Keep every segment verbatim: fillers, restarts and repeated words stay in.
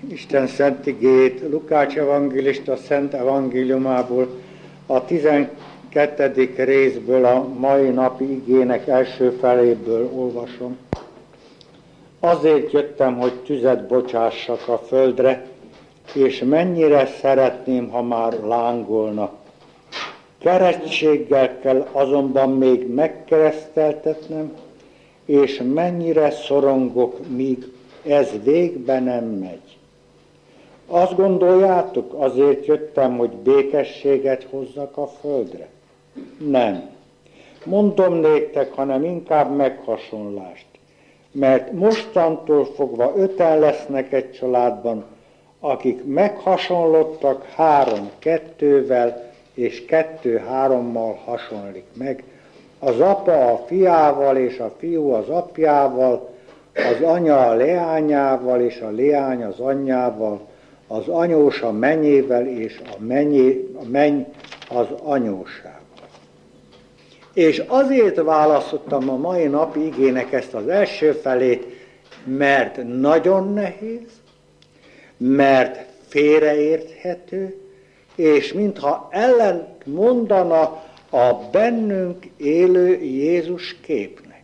Isten szent igét Lukács evangélista szent evangéliumából, a tizenkettedik részből, a mai napi igének első feléből olvasom. Azért jöttem, hogy tüzet bocsássak a földre, és mennyire szeretném, ha már lángolna. Keresztséggel kell azonban még megkereszteltetnem, és mennyire szorongok, míg ez végbe nem megy. Azt gondoljátok, azért jöttem, hogy békességet hozzak a földre? Nem. Mondom néktek, hanem inkább meghasonlást. Mert mostantól fogva öten lesznek egy családban, akik meghasonlottak három kettővel, és kettő hárommal hasonlik meg. Az apa a fiával, és a fiú az apjával, az anya a leányával, és a leány az anyjával, az anyós a mennyével, és a, mennyé, a menny az anyósával. És azért választottam a mai napi igének ezt az első felét, mert nagyon nehéz, mert félreérthető, és mintha ellent mondana a bennünk élő Jézus képnek.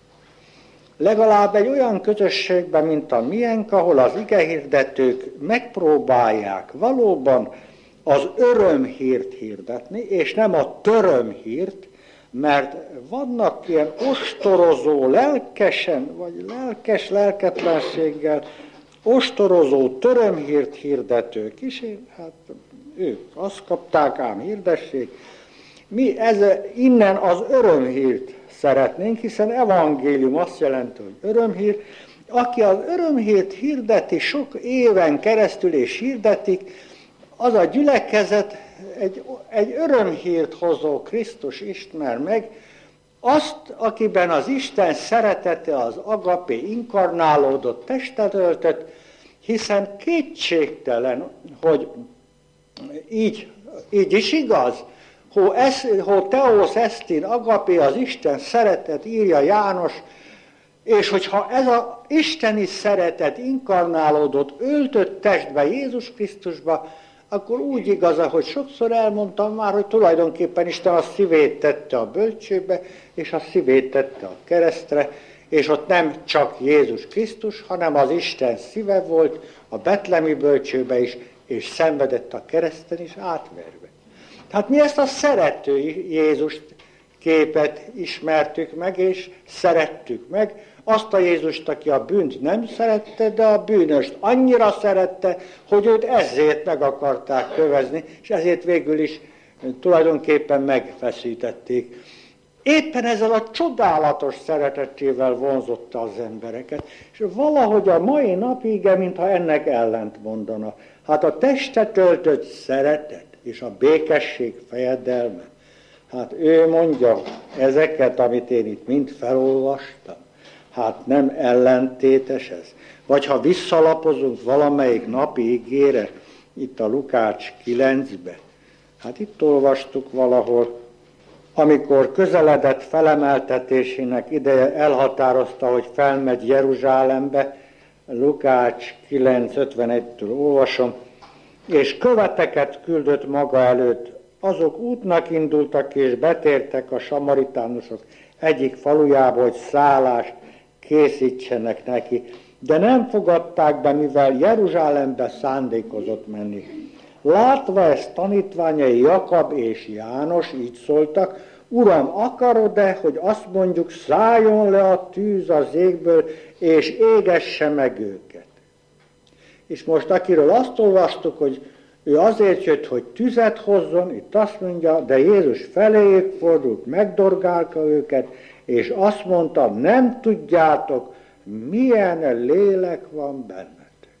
Legalább egy olyan közösségben, mint a miénk, ahol az igehirdetők megpróbálják valóban az örömhírt hirdetni, és nem a törömhírt, mert vannak ilyen ostorozó, lelkesen, vagy lelkes lelketlenséggel ostorozó törömhírt hirdetők is, én, hát ők azt kapták, ám hirdessék. Mi ez, innen az örömhírt szeretnénk, hiszen evangélium azt jelenti, hogy örömhír. Aki az örömhírt hirdeti sok éven keresztül és hirdetik, az a gyülekezet egy, egy örömhírt hozó Krisztus ismer meg, azt, akiben az Isten szeretete, az agapé inkarnálódott, testet öltött, hiszen kétségtelen, hogy így, így is igaz, hogy teósz esztin agapé, az Isten szeretet, írja János, és hogyha ez az isteni szeretet inkarnálódott, öltött testbe Jézus Krisztusba, akkor úgy igaz, hogy sokszor elmondtam már, hogy tulajdonképpen Isten a szívét tette a bölcsőbe, és a szívét tette a keresztre, és ott nem csak Jézus Krisztus, hanem az Isten szíve volt a betlemi bölcsőbe is, és szenvedett a kereszten is átverve. Tehát mi ezt a szerető Jézus képet ismertük meg, és szerettük meg. Azt a Jézust, aki a bűnt nem szerette, de a bűnöst annyira szerette, hogy őt ezért meg akarták kövezni, és ezért végül is tulajdonképpen megfeszítették. Éppen ezzel a csodálatos szeretetével vonzotta az embereket, és valahogy a mai napig, mintha ennek ellent mondana. Hát a testet öltött szeretet és a békesség fejedelme, hát ő mondja ezeket, amit én itt mind felolvastam, hát nem ellentétes ez. Vagy ha visszalapozunk valamelyik napi igére, itt a Lukács kilencbe, hát itt olvastuk valahol, amikor közeledett felemeltetésének ideje, elhatározta, hogy felmegy Jeruzsálembe, Lukács kilenc ötvenegytől olvasom, és követeket küldött maga előtt. Azok útnak indultak és betértek a samaritánusok egyik falujába, hogy szállást készítsenek neki, de nem fogadták be, mivel Jeruzsálembe szándékozott menni. Látva ezt tanítványai Jakab és János így szóltak, Uram, akarod-e, hogy azt mondjuk, szálljon le a tűz az égből, és égesse meg őket? És most akiről azt olvastuk, hogy ő azért jött, hogy tüzet hozzon, itt azt mondja, de Jézus feléjük fordult, megdorgálta őket, és azt mondta, nem tudjátok, milyen lélek van bennetek.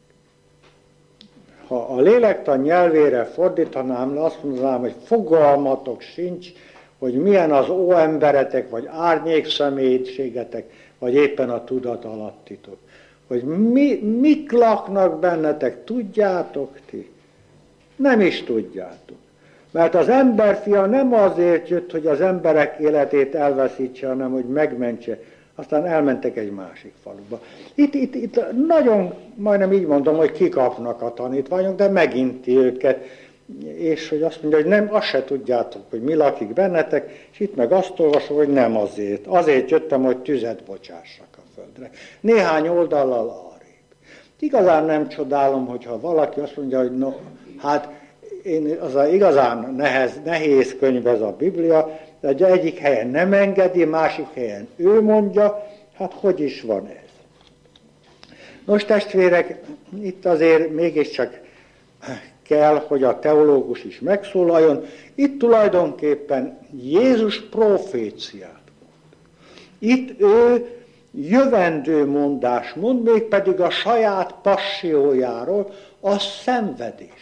Ha a lélektan nyelvére fordítanám, azt mondanám, hogy fogalmatok sincs, hogy milyen az óemberetek, vagy árnyékszemélyiségetek, vagy éppen a tudat alattitok. Hogy mi, mik laknak bennetek, tudjátok ti? Nem is tudjátok. Mert az emberfia nem azért jött, hogy az emberek életét elveszítse, hanem hogy megmentse. A aztán elmentek egy másik faluba. Itt, itt, itt nagyon, majdnem így mondom, hogy kikapnak a tanítványok, de meginti őket, és hogy azt mondja, hogy nem, azt se tudjátok, hogy mi lakik bennetek, és itt meg azt olvasom, hogy nem azért. Azért jöttem, hogy tüzet bocsássak a földre. Néhány oldallal arrébb. Igazán nem csodálom, hogyha valaki azt mondja, hogy no, hát én, az a igazán nehez, nehéz könyv ez a Biblia, de egyik helyen nem engedi, másik helyen ő mondja, hát hogy is van ez? Nos, testvérek, itt azért mégiscsak kell, hogy a teológus is megszólaljon. Itt tulajdonképpen Jézus proféciát mond. Itt ő jövendő mondás mond, mégpedig a saját passiójáról, a szenvedéséről.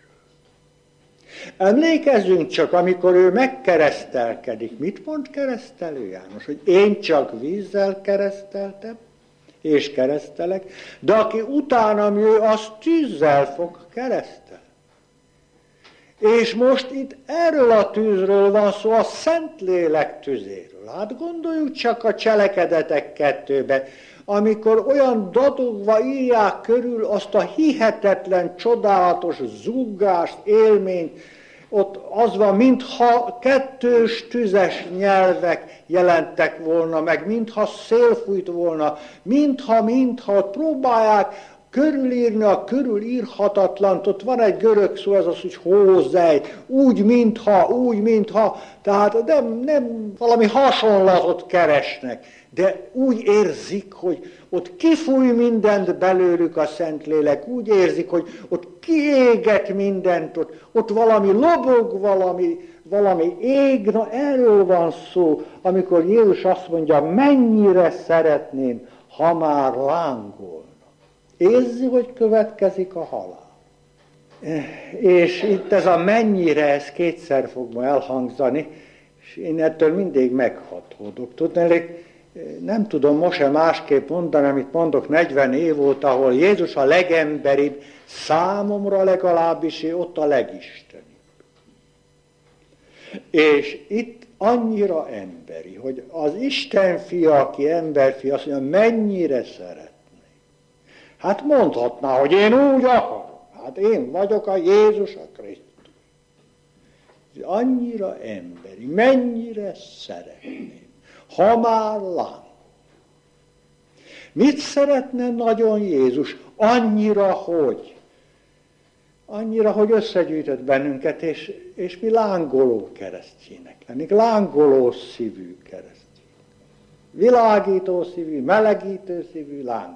Emlékezzünk csak, amikor ő megkeresztelkedik. Mit mond keresztelő János? Hogy én csak vízzel kereszteltem, és keresztelek, de aki utánam jő, az tűzzel fog keresztelni. És most itt erről a tűzről van szó, a Szentlélek tüzéről. Hát gondoljuk csak a Cselekedetek kettőbe, amikor olyan dadogva írják körül azt a hihetetlen, csodálatos zúgást, élményt, ott az van, mintha kettős tüzes nyelvek jelentek volna meg, mintha szél fújt volna, mintha, mintha próbálják körülírni a körülírhatatlant. Ott van egy görög szó, ez az, hogy hózej, úgy, mintha, úgy, mintha, tehát nem, nem valami hasonlatot keresnek, de úgy érzik, hogy ott kifúj mindent belőlük a Szentlélek, úgy érzik, hogy ott kiéget mindent, ott, ott valami lobog, valami, valami ég, na erről van szó, amikor Jézus azt mondja, mennyire szeretném, ha már lángolna. Érzi, hogy következik a halál. És itt ez a mennyire, ez kétszer fog ma elhangzani, és én ettől mindig meghatódok. Tudnék, nem tudom most sem másképp mondani, amit mondok negyven év óta, ahol Jézus a legemberibb, számomra legalábbis, ott a legistenibb. És itt annyira emberi, hogy az Isten fia, aki emberfi, azt mondja, mennyire szeretné. Hát mondhatná, hogy én úgy akarom. Hát én vagyok a Jézus a Krisztus. Annyira emberi, mennyire szeretném, ha már lángol. Mit szeretne nagyon Jézus? Annyira, hogy? Annyira, hogy összegyűjtött bennünket, és, és mi lángoló keresztjének lennénk, lángoló szívű keresztjének. Világító szívű, melegítő szívű, lángoló.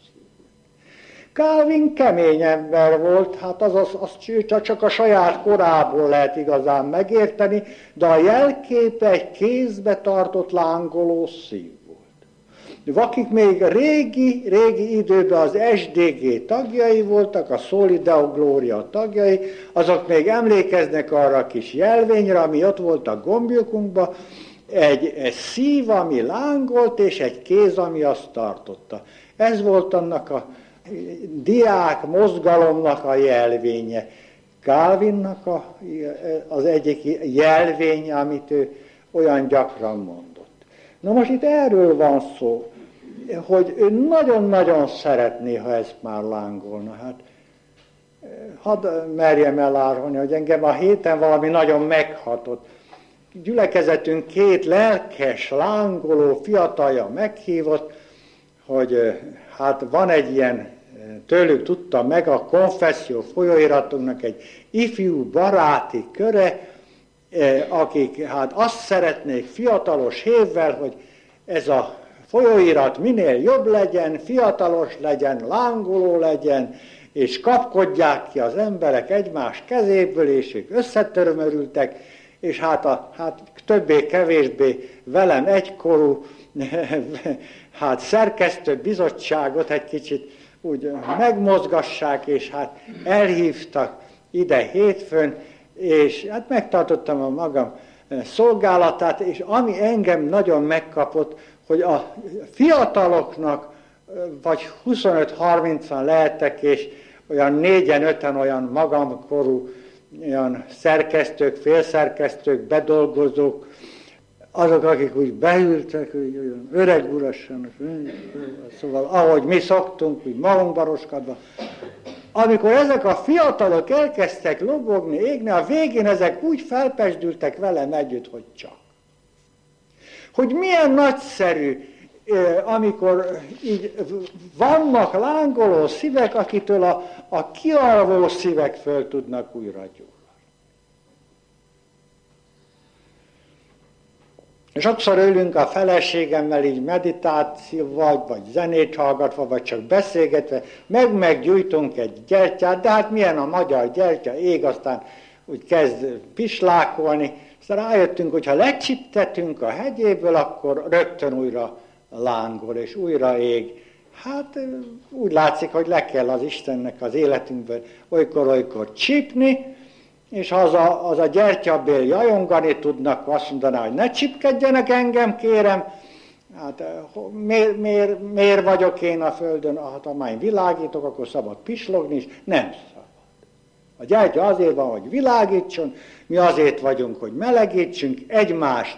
Calvin kemény ember volt, hát az, az, az csak a saját korából lehet igazán megérteni, de a jelképe egy kézbe tartott lángoló szív volt. Akik még régi, régi időben az es dé gé tagjai voltak, a Soli Deo Gloria tagjai, azok még emlékeznek arra a kis jelvényre, ami ott volt a gombjukunkban, egy, egy szív, ami lángolt, és egy kéz, ami azt tartotta. Ez volt annak a diák mozgalomnak a jelvénye. Calvinnak a, az egyik jelvénye, amit ő olyan gyakran mondott. Na most itt erről van szó, hogy ő nagyon-nagyon szeretné, ha ez már lángolna. Hát, hadd merjem elárulni, hogy engem a héten valami nagyon meghatott. Gyülekezetünk két lelkes, lángoló fiatalja meghívott, hogy hát van egy ilyen, tőlük tudtam meg, a konfesszió folyóiratunknak egy ifjú baráti köre, akik hát azt szeretnék fiatalos hévvel, hogy ez a folyóirat minél jobb legyen, fiatalos legyen, lángoló legyen, és kapkodják ki az emberek egymás kezéből, és ők összetörmörültek, és hát, a, hát többé-kevésbé velem egykorú, hát szerkesztő bizottságot egy kicsit úgy megmozgassák, és hát elhívtak ide hétfőn, és hát megtartottam a magam szolgálatát, és ami engem nagyon megkapott, hogy a fiataloknak vagy huszonöt-harmincan lehettek, és olyan négyen-öten olyan magamkorú, olyan szerkesztők, félszerkesztők, bedolgozók, azok, akik úgy beültek, úgy olyan öreg urasan, szóval ahogy mi szoktunk, úgy magunkba roskadva. Amikor ezek a fiatalok elkezdtek lobogni, égni, a végén ezek úgy felpesdültek velem együtt, hogy csak. Hogy milyen nagyszerű, amikor így vannak lángoló szívek, akitől a, a kialvó szívek föl tudnak újra gyúlni. Sokszor ülünk a feleségemmel így meditációval, vagy zenét hallgatva, vagy csak beszélgetve, meg meggyújtunk egy gyertyát, de hát milyen a magyar gyertya, ég, aztán úgy kezd pislákolni. Aztán rájöttünk, hogy ha lecsiptetünk a hegyéből, akkor rögtön újra lángol, és újra ég. Hát úgy látszik, hogy le kell az Istennek az életünkből olykor-olykor csípni, és ha az a, az a gyertyabél jajongani tudnak, azt mondaná, hogy ne csipkedjenek engem, kérem, hát miért, miért, miért vagyok én a földön, hát ha már én világítok, akkor szabad pislogni is, nem szabad. A gyertya azért van, hogy világítson, mi azért vagyunk, hogy melegítsünk, egymást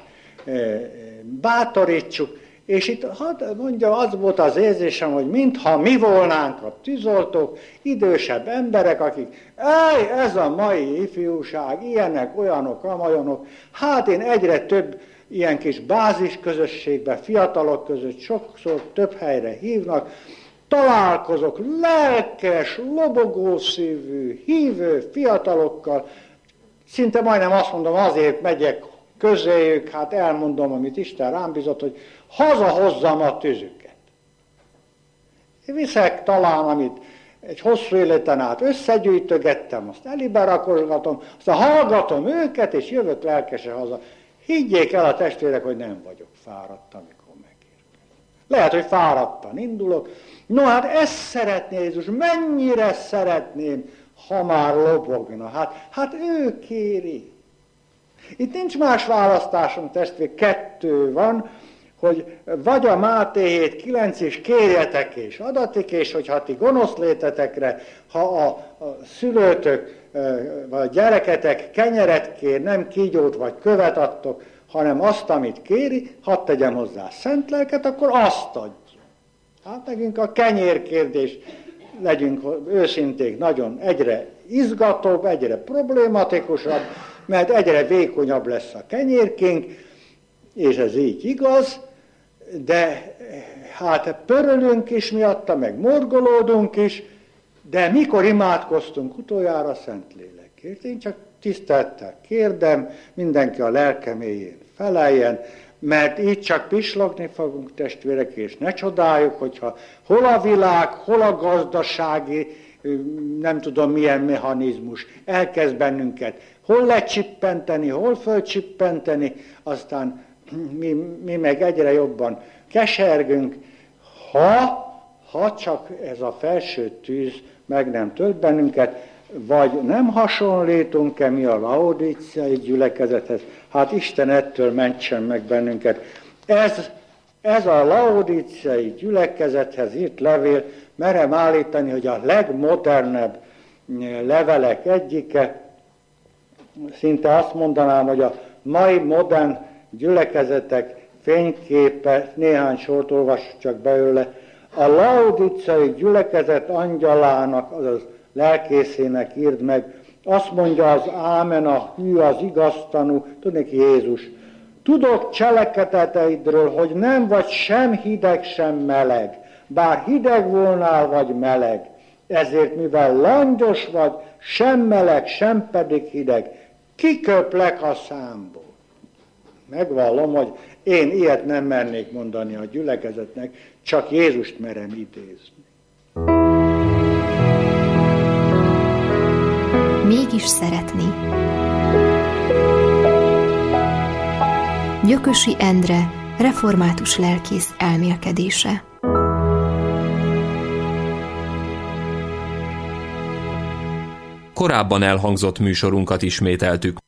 bátorítsuk, és itt hát mondjam, az volt az érzésem, hogy mintha mi volnánk a tűzoltók, idősebb emberek, akik, ej, ez a mai ifjúság, ilyenek, olyanok, amolyanok, hát én egyre több ilyen kis bázis közösségbe, fiatalok között sokszor több helyre hívnak, találkozok lelkes, lobogószívű, hívő fiatalokkal, szinte majdnem azt mondom, azért megyek közéjük, hát elmondom, amit Isten rám bizott, hogy hazahozzam a tüzüket. Én viszek talán, amit egy hosszú életen át összegyűjtögettem, azt elébe rakosgatom, aztán hallgatom őket, és jövök lelkesen haza. Higgyék el a testvérek, hogy nem vagyok fáradt, amikor megérkezem. Lehet, hogy fáradtan indulok. No, hát ezt szeretné Jézus, mennyire szeretném, ha már lobogna. Hát, hát ő kéri. Itt nincs más választásunk, testvér, kettő van, hogy vagy a Máté hét kilenc is kérjetek és adatik, és hogyha ti gonosz létetekre, ha a, a szülőtök vagy a gyereketek kenyeret kér, nem kígyót vagy követ adtok, hanem azt, amit kéri, hadd tegyem hozzá szent lelket, akkor azt adja. Hát nekünk a kenyérkérdés, legyünk őszinték, nagyon egyre izgatóbb, egyre problématikusabb, mert egyre vékonyabb lesz a kenyérkénk, és ez így igaz, de hát pörölünk is miatta, meg morgolódunk is, de mikor imádkoztunk utoljára Szentlélekért? Én csak tisztelettel kérdem, mindenki a lelke mélyén feleljen, mert így csak pislogni fogunk, testvérek, és ne csodáljuk, hogyha hol a világ, hol a gazdasági, nem tudom milyen mechanizmus elkezd bennünket, hol lecsippenteni, hol fölcsippenteni, aztán mi, mi meg egyre jobban kesergünk, ha, ha csak ez a felső tűz meg nem tölt bennünket, vagy nem hasonlítunk-e mi a laodíciai gyülekezethez, hát Isten ettől mentsen meg bennünket. Ez, ez a laodíciai gyülekezethez írt levél, merem állítani, hogy a legmodernebb levelek egyike, szinte azt mondanám, hogy a mai modern gyülekezetek fényképe, néhány sort olvassuk csak belőle, a laodíciai gyülekezet angyalának, azaz lelkészének írd meg, azt mondja az ámen, a hű, az igaztanú, tudnék Jézus, tudok cselekedeteidről, hogy nem vagy sem hideg, sem meleg, bár hideg volnál, vagy meleg, ezért mivel langyos vagy, sem meleg, sem pedig hideg, kiköplek a számból. Megvallom, hogy én ilyet nem mernék mondani a gyülekezetnek, csak Jézust merem idézni. Mégis szeretni. Gyökösi Endre, református lelkész elmélkedése. Korábban elhangzott műsorunkat ismételtük.